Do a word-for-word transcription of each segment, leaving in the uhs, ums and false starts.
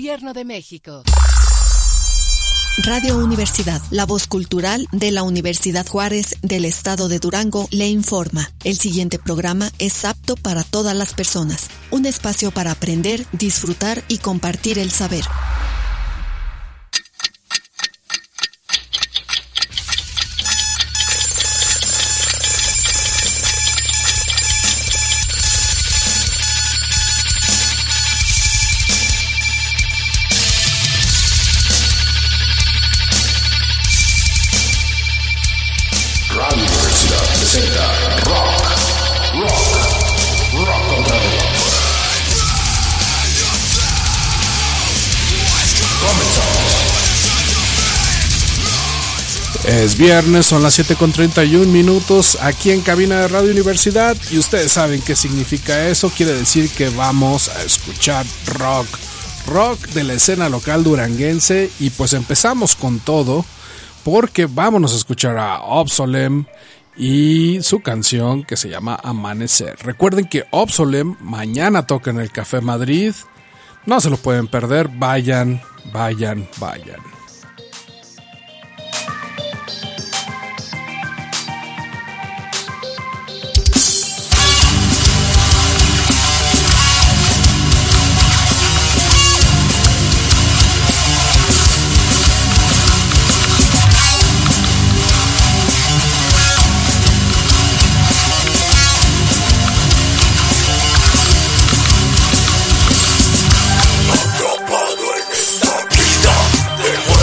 Gobierno de México. Radio Universidad, la voz cultural de la Universidad Juárez del Estado de Durango, le informa. El siguiente programa es apto para todas las personas. Un espacio para aprender, disfrutar y compartir el saber. Es viernes, son las siete con treinta y un minutos aquí en cabina de Radio Universidad y ustedes saben qué significa eso. Quiere decir que vamos a escuchar rock, rock de la escena local duranguense, y pues empezamos con todo porque vámonos a escuchar a Obsolem y su canción que se llama Amanecer. Recuerden que Obsolem mañana toca en el Café Madrid, no se lo pueden perder, vayan, vayan, vayan. Atrapado en esta vida de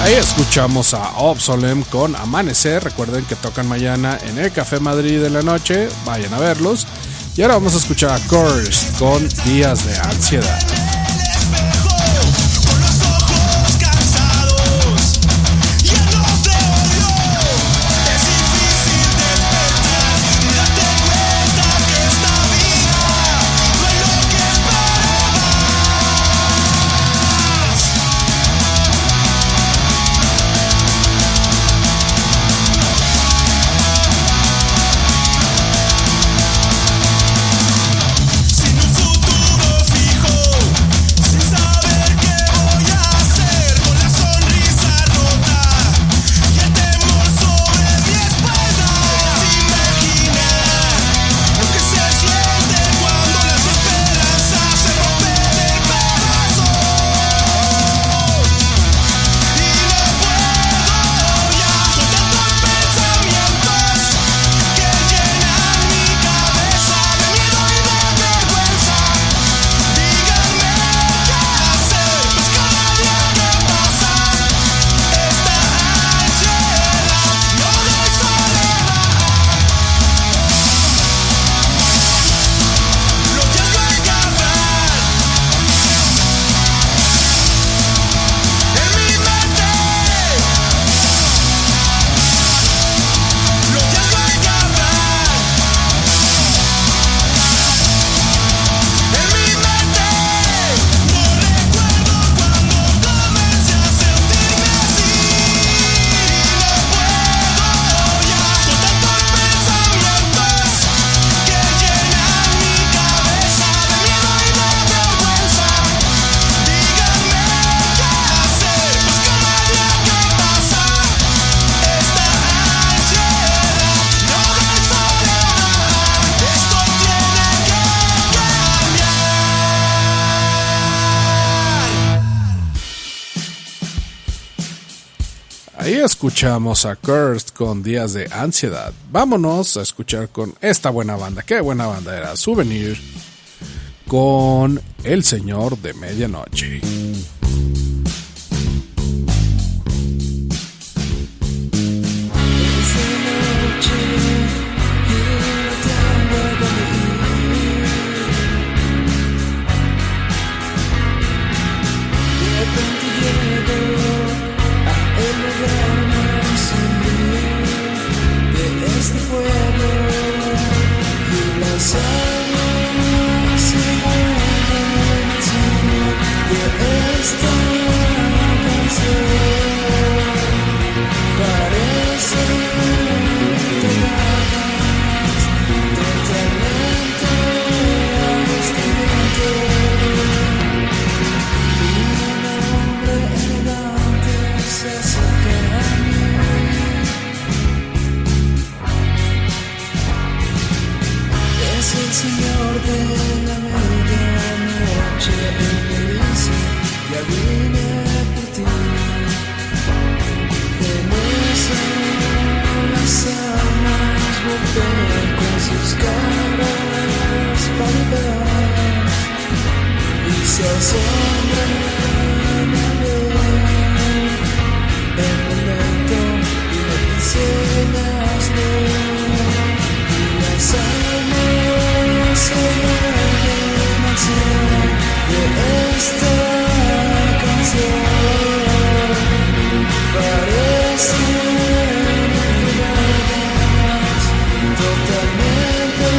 Ahí escuchamos a Obsolem con Amanecer. Recuerden que tocan mañana en el Café Madrid de la noche. Vayan a verlos. Y ahora vamos a escuchar a Cursed con Días de Ansiedad. Escuchamos a Cursed con Días de Ansiedad. Vámonos a escuchar con esta buena banda. Qué buena banda era. Souvenir con El Señor de Medianoche. Totalmente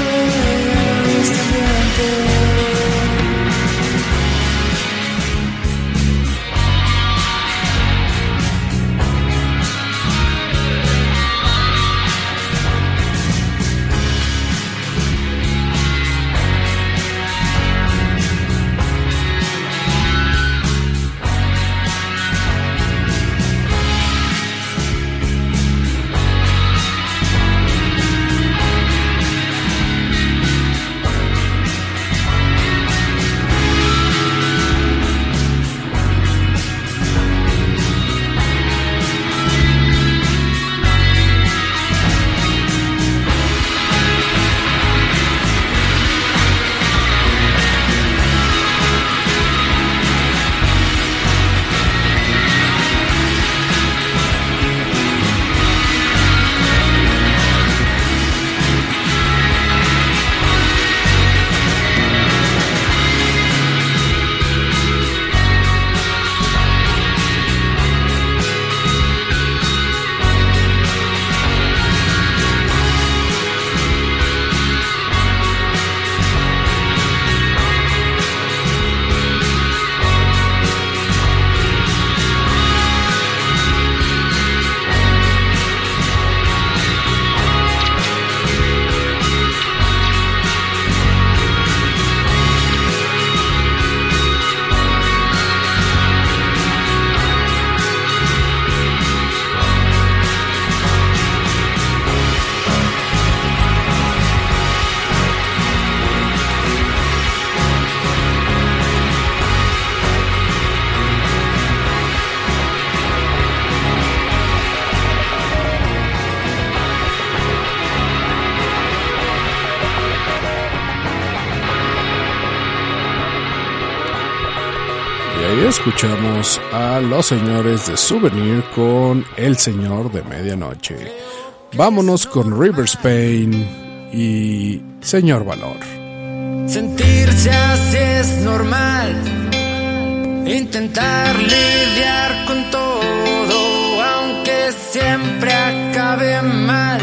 Escuchamos a los señores de Souvenir con El Señor de Medianoche. Vámonos con River Spain y Señor Valor. Sentirse así es normal, intentar lidiar con todo, aunque siempre acabe mal.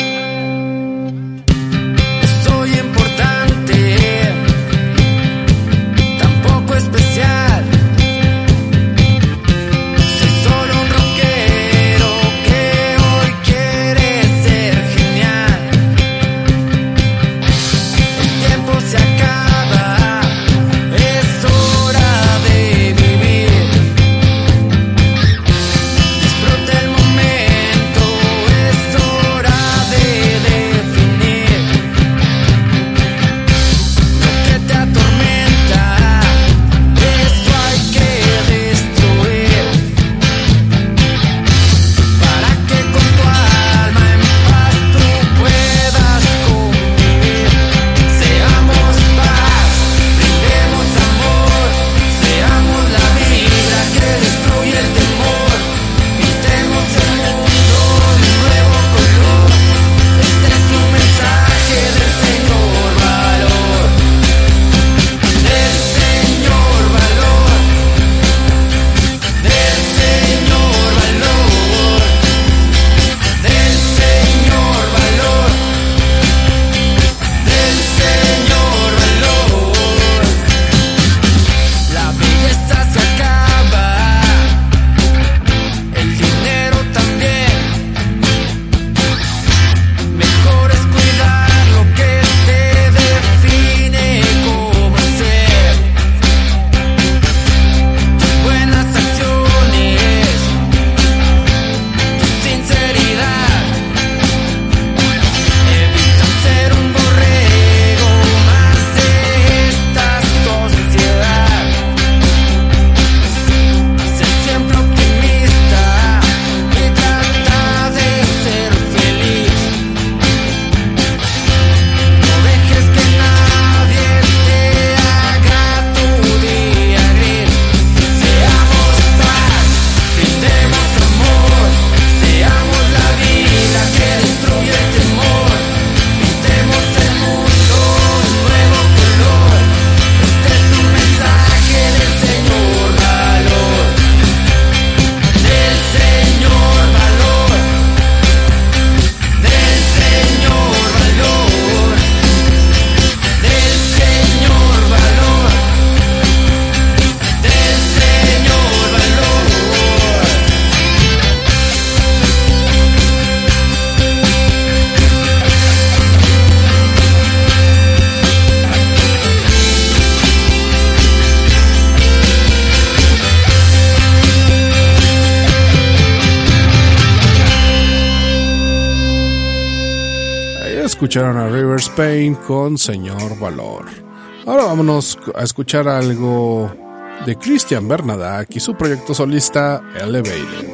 Soy importante, tampoco especial. Escucharon a River Spain con Señor Valor. Ahora vámonos a escuchar algo de Christian Bernadak y su proyecto solista Elevated.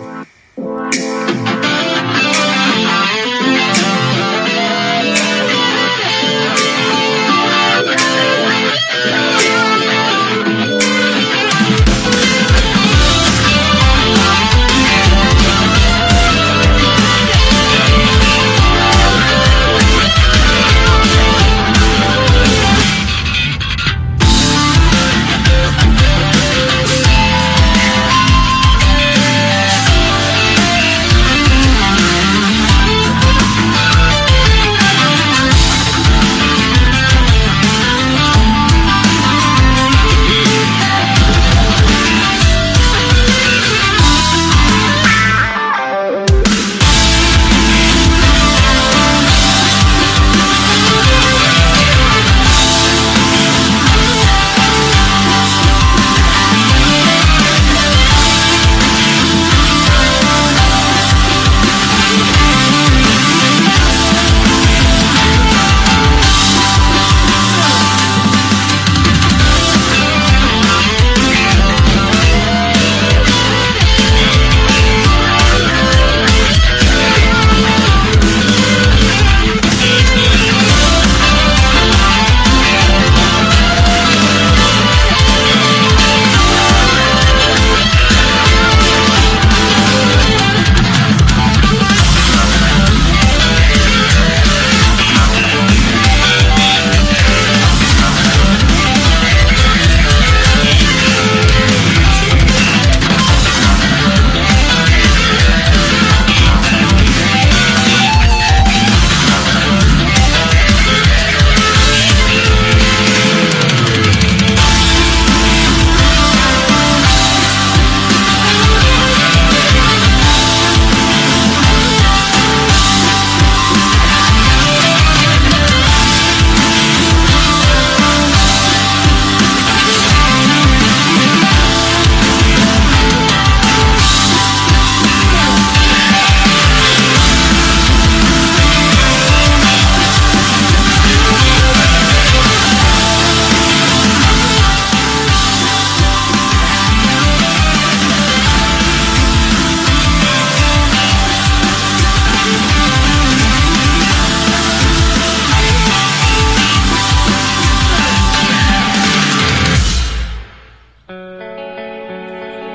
We'll be right back.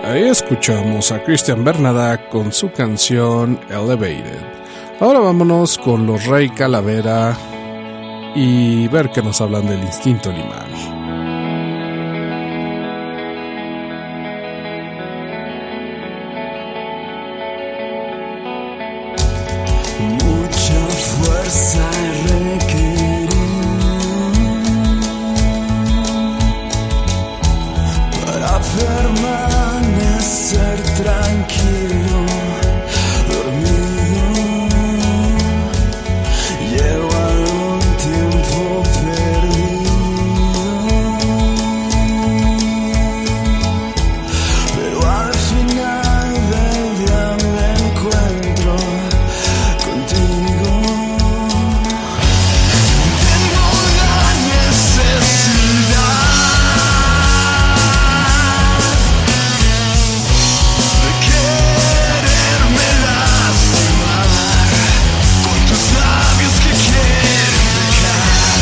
Ahí escuchamos a Christian Bernadac con su canción Elevated. Ahora vámonos con los Rey Calavera y ver qué nos hablan del instinto animal. Mucha fuerza requerí para permanecer tranquilo, dormido. Llevo algún tiempo perdido, pero al final del día me encuentro contigo. Tengo la necesidad de quererme lastimar con tus labios que quieren pecar.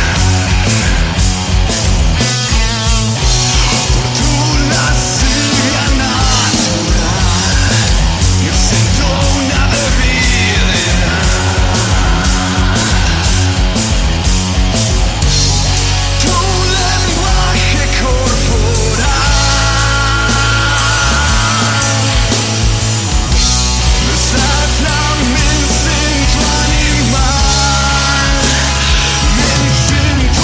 Por tu lascivia natural yo siento una debilidad. Tu lenguaje corporal desata mi instinto animal, mi instinto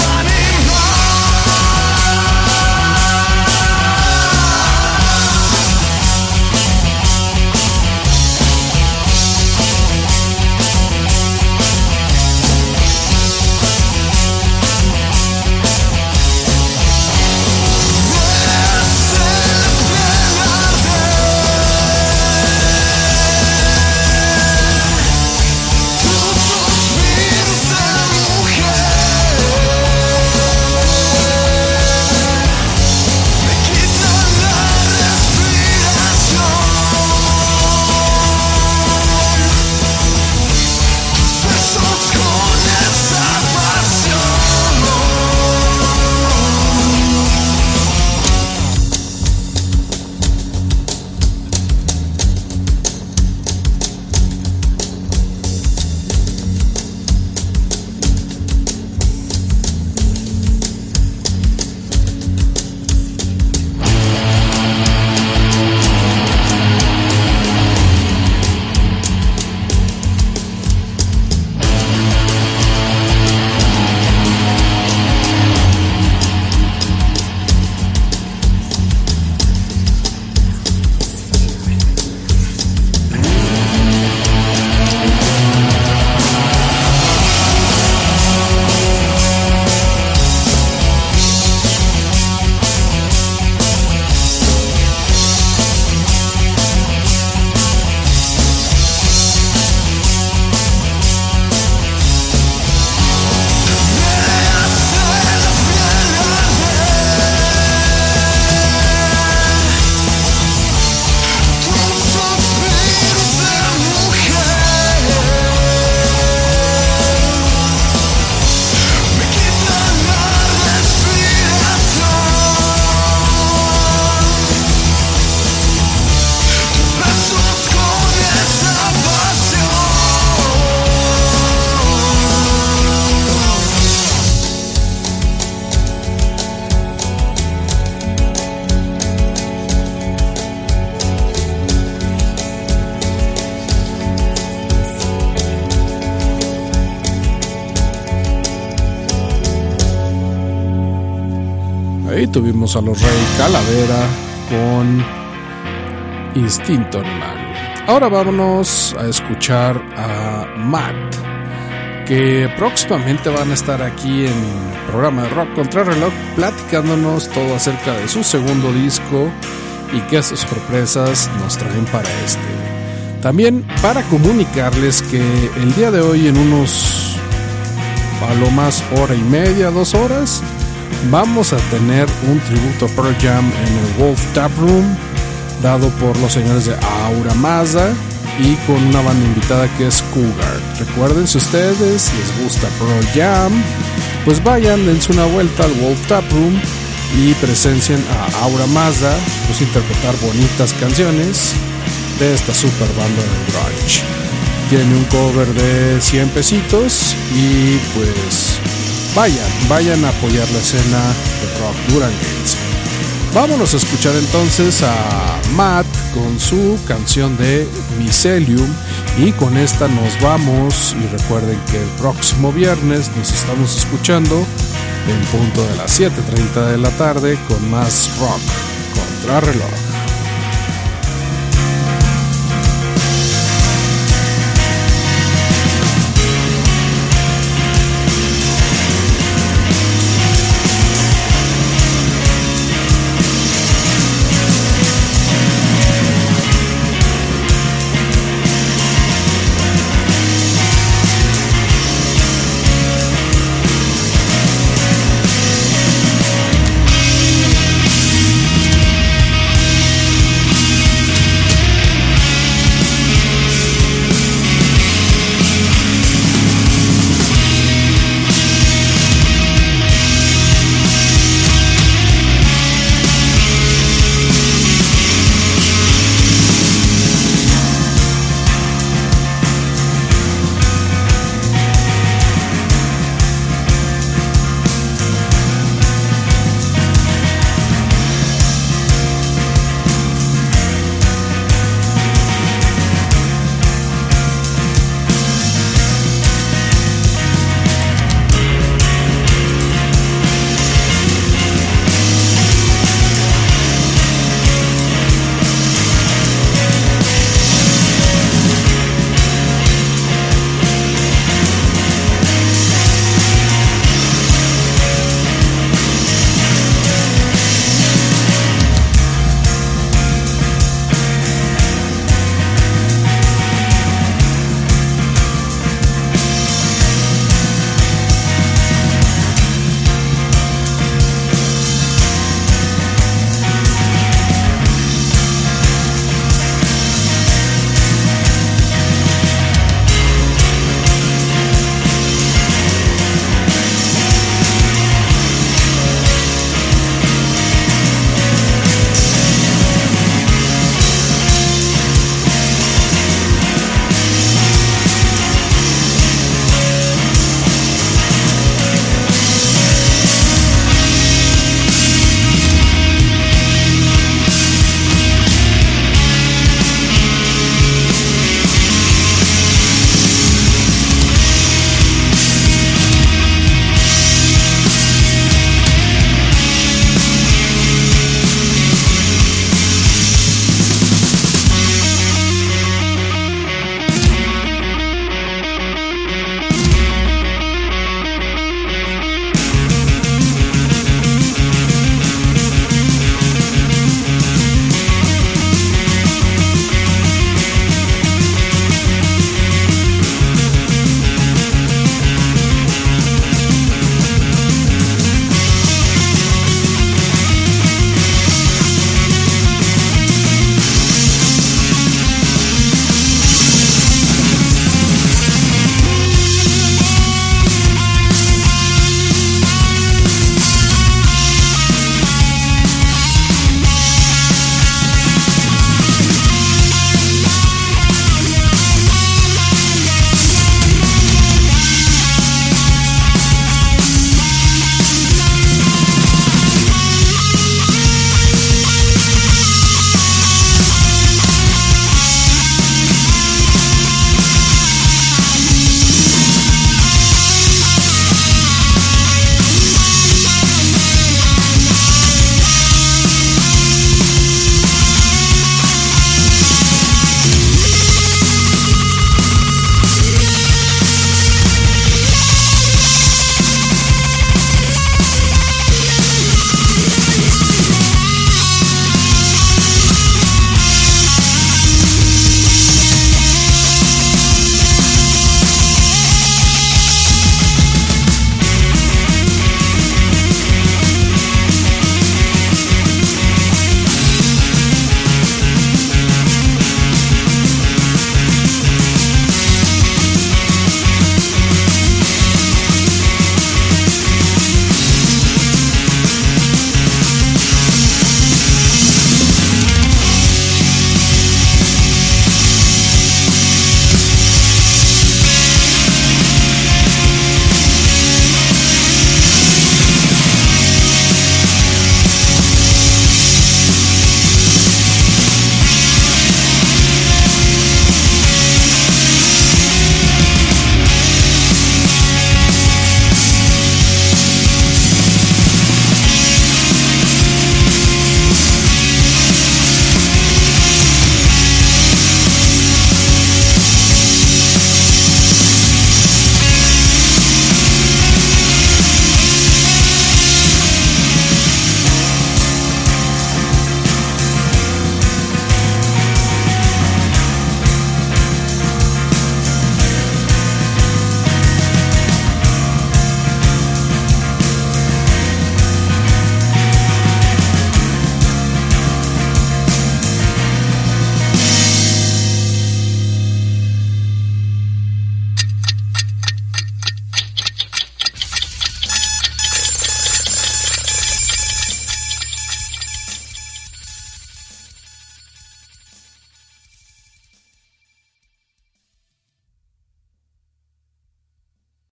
Ahí tuvimos a los Rey Calavera con Instinto Animal. Ahora vámonos a escuchar a Matt, que próximamente van a estar aquí en el programa de Rock Contra Reloj platicándonos todo acerca de su segundo disco y qué sorpresas nos traen para este. También para comunicarles que el día de hoy, en unos a lo más hora y media, dos horas, vamos a tener un tributo a Pearl Jam en el Wolf Tap Room, dado por los señores de Aura Mazda y con una banda invitada que es Cougar. Recuerden, si ustedes les gusta Pearl Jam, pues vayan, dense una vuelta al Wolf Tap Room y presencian a Aura Mazda, pues interpretar bonitas canciones de esta super banda de grunge. Tiene un cover de cien pesitos y pues vayan, vayan a apoyar la escena de rock duranguense. Vámonos a escuchar entonces a Matt con su canción de Mycelium, y con esta nos vamos. Y recuerden que el próximo viernes nos estamos escuchando en punto de las siete treinta de la tarde con más rock contra reloj.